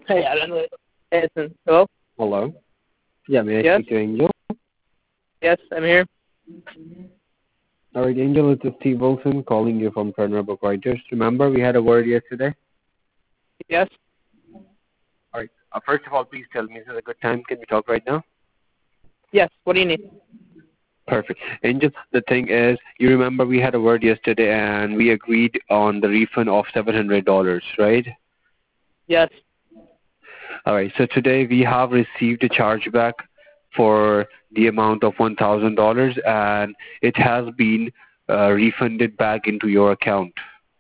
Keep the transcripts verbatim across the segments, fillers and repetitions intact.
Hey, I don't know. Edison. Hello? Hello. Yeah, may I Yes? speak to Angel? Yes, I'm here. All right, Angel, it's Steve Wilson calling you from Turner Book Writers. Remember we had a word yesterday? Yes? All right. Uh, first of all, please tell me, is it a good time? Can we talk right now? Yes. What do you need? Perfect. Angel, the thing is, you remember we had a word yesterday and we agreed on the refund of seven hundred dollars, right? Yes. All right. So today we have received a chargeback for the amount of one thousand dollars and it has been uh, refunded back into your account.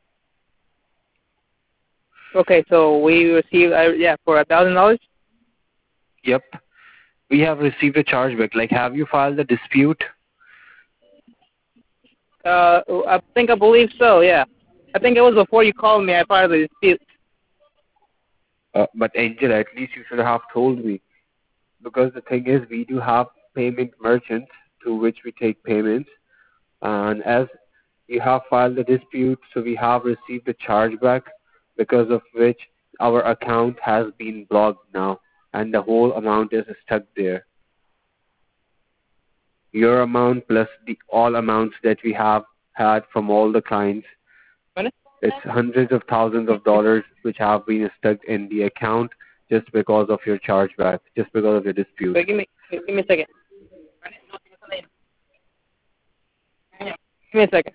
Okay, so we received, uh, yeah, for a thousand dollars? Yep. We have received a chargeback. Like, have you filed a dispute? Uh, I think I believe so, yeah. I think it was before you called me, I filed the dispute. Uh, but Angel, at least you should have told me. Because the thing is, we do have payment merchants through which we take payments. And as you have filed a dispute, so we have received a chargeback because of which our account has been blocked now. And the whole amount is stuck there. Your amount plus the all amounts that we have had from all the clients. It's hundreds of thousands of dollars which have been stuck in the account just because of your chargeback, just because of your dispute. Wait, give me, give me a second. Give me a second.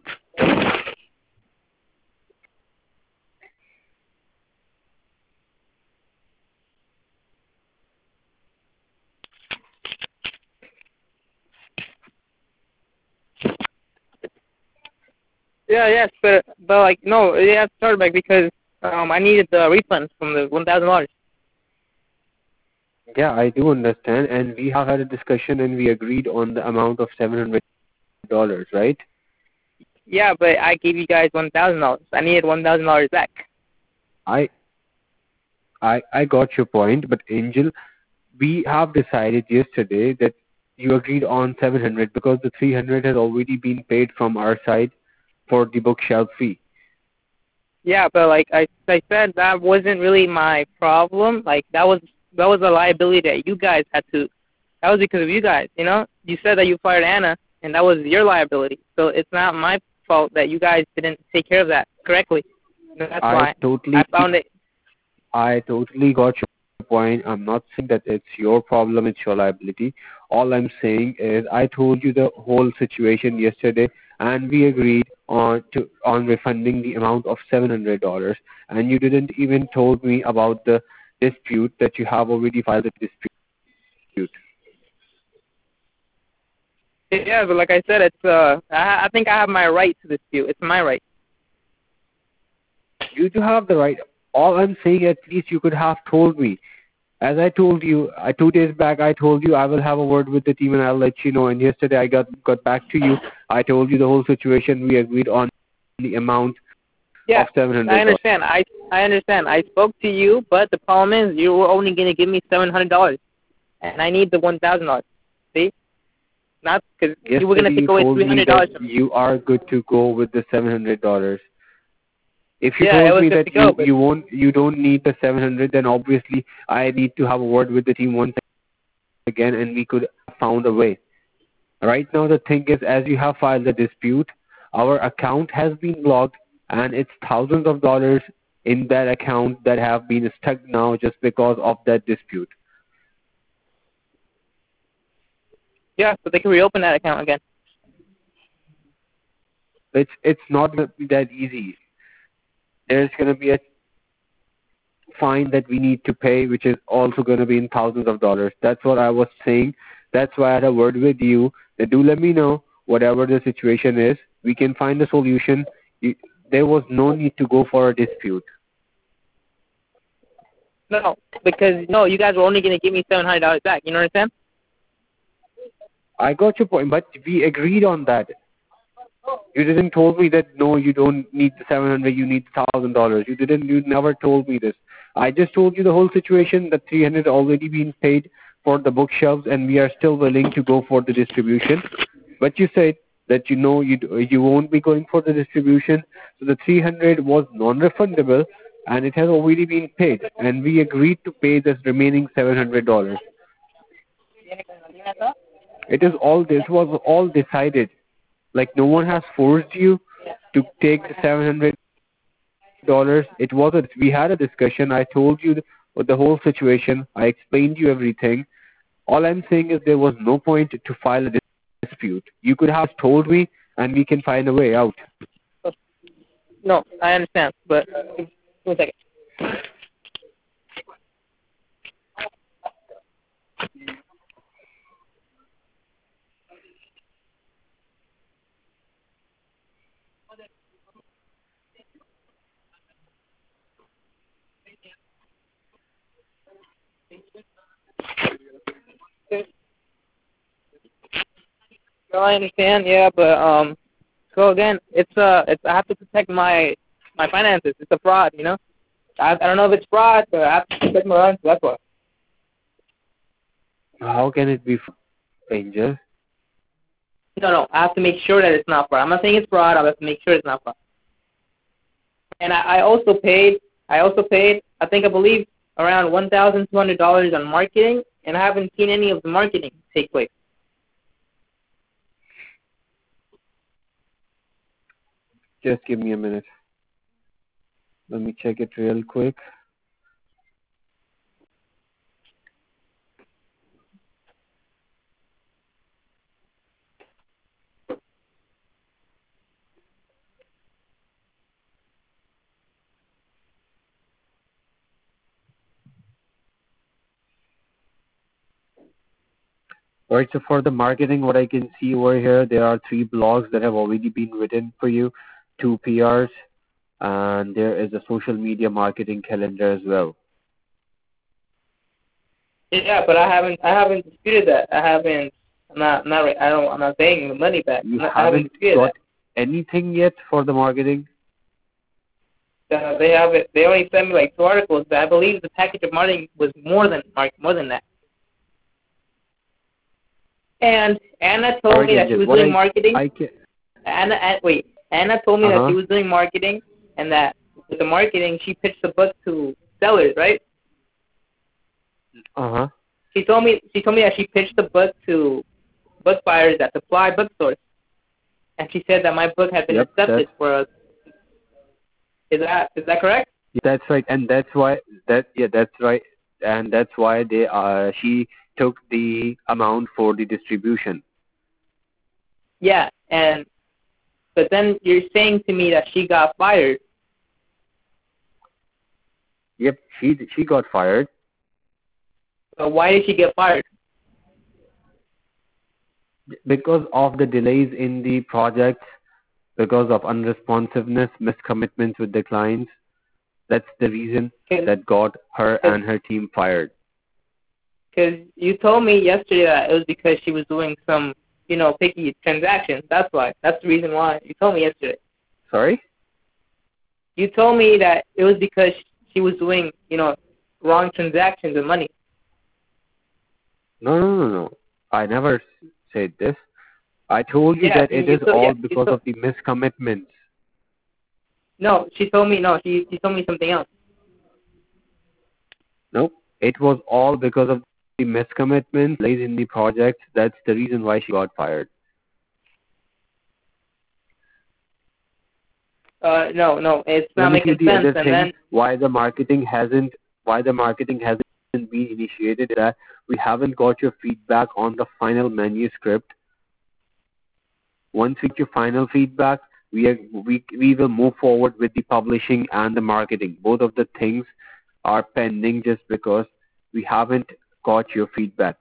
Yeah, yes, but, but like, no, it has to start back because um, I needed the refund from the one thousand dollars. Yeah, I do understand, and we have had a discussion and we agreed on the amount of seven hundred dollars, right? Yeah, but I gave you guys one thousand dollars. I needed one thousand dollars back. I, I, I got your point, but Angel, we have decided yesterday that you agreed on seven hundred because the three hundred has already been paid from our side for the bookshelf fee. Yeah, but like I, I said, that wasn't really my problem. Like that was that was a liability that you guys had to. That was because of you guys. You know, you said that you fired Anna, and that was your liability. So it's not my fault that you guys didn't take care of that correctly. That's I why I totally, found it. I totally got your point. I'm not saying that it's your problem, it's your liability. All I'm saying is I told you the whole situation yesterday, and we agreed on to on refunding the amount of seven hundred dollars, and you didn't even told me about the dispute that you have already filed a dispute. Yeah, but like I said, it's uh, I, I think I have my right to dispute. It's my right. You do have the right. All I'm saying, at least you could have told me. As I told you, I, two days back, I told you I will have a word with the team and I'll let you know. And yesterday I got got back to you. I told you the whole situation. We agreed on the amount Yeah, of seven hundred I dollars. understand. I I understand. I spoke to you, but the problem is you were only going to give me seven hundred dollars, and I need the one thousand dollars. See, not because you were going Yesterday to take you away told three me hundred that dollars from me. you are good to go with the seven hundred dollars. If you Yeah, it told was me good that to go, you but you won't you don't need the seven hundred, then obviously I need to have a word with the team once again, and we could have found a way. Right now, the thing is, as you have filed the dispute, our account has been blocked, and it's thousands of dollars in that account that have been stuck now just because of that dispute. yeah, so they can reopen that account again. It's it's not gonna be that easy. There's gonna be a fine that we need to pay, which is also gonna be in thousands of dollars. That's what I was saying. That's why I had a word with you. That do let me know whatever the situation is. We can find a solution. You, there was no need to go for a dispute. No, because no, you guys were only going to give me seven hundred dollars back. You know what I'm saying? I got your point, but we agreed on that. You didn't told me that no, you don't need the seven hundred, you need thousand dollars. You didn't. You never told me this. I just told you the whole situation. The three hundred already been paid for the bookshelves, and we are still willing to go for the distribution. But you said that you know you you won't be going for the distribution, so the three hundred was non-refundable. and it has already been paid, and we agreed to pay this remaining seven hundred dollars. It is all this was all decided. Like no one has forced you to take the seven hundred dollars. It was a we had a discussion. I told you the, the whole situation. I explained you everything. All I'm saying is there was no point to file a dispute. You could have told me, and we can find a way out. No, I understand, but one second. No, I understand, yeah, but um, so again, it's uh, it's I have to protect my my finances. It's a fraud, you know. I I don't know if it's fraud, but I have to protect my finances. That's why. How can it be, Angel? No, no, I have to make sure that it's not fraud. I'm not saying it's fraud. I have to make sure it's not fraud. And I, I also paid. I also paid. I think I believe around one thousand two hundred dollars on marketing, and I haven't seen any of the marketing take place. Just give me a minute. Let me check it real quick. Alright, so for the marketing, what I can see over here, there are three blogs that have already been written for you, two P Rs, and there is a social media marketing calendar as well. Yeah, but I haven't. I haven't disputed that. I haven't. I'm not. I'm not. I don't. I'm not paying the money back. You Not, haven't, haven't disputed got that. anything yet for the marketing? Uh, they have it. They only sent me like two articles, but I believe the package of marketing was more than more than that. And Anna told right, me that she was what doing I, marketing. I can... Anna, Anna, wait. Anna told me uh-huh. that she was doing marketing, and that with the marketing, she pitched the book to sellers, right? Uh huh. She told me. She told me that she pitched the book to book buyers at supply bookstores, and she said that my book had been yep, accepted for us. Is that is that correct? That's right, and that's why that yeah, that's right, and that's why they uh she took the amount for the distribution. Yeah, and but then you're saying to me that she got fired. Yep, she she got fired. But why did she get fired? Because of the delays in the project, because of unresponsiveness, miscommitments with the clients. That's the reason that got her and her team fired. Because you told me yesterday that it was because she was doing some, you know, picky transactions. That's why. That's the reason why. You told me yesterday. Sorry? You told me that it was because she was doing, you know, wrong transactions of money. No, no, no, no. I never said this. I told you yeah, that you, it you is told, all yeah, because told, of the miscommitments. No, she told me, no, she, she told me something else. No, it was all because of the miscommitments, delays in the project. That's the reason why she got fired. Uh, no, no, it's not Let me making see the sense. other And thing, then why the marketing hasn't, why the marketing hasn't been initiated is that we haven't got your feedback on the final manuscript. Once we get your final feedback, we are, we we will move forward with the publishing and the marketing. Both of the things are pending just because we haven't got your feedback.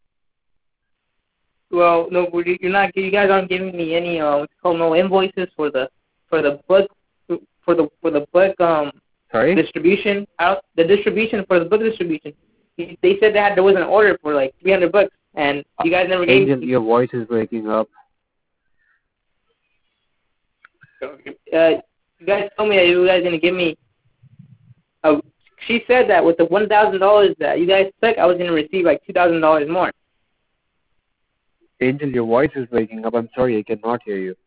Well, no, you're not. You guys aren't giving me any uh, what's called no invoices for the for the book for the for the book um Sorry? distribution out the distribution for the book distribution. They said that there was an order for like three hundred books, and you guys never gave. Angel, your voice is breaking up. Uh, you guys told me that you guys gonna give me. A, she said that with the one thousand dollars that you guys took, I was gonna receive like two thousand dollars more. Angel, your voice is breaking up. I'm sorry, I cannot hear you.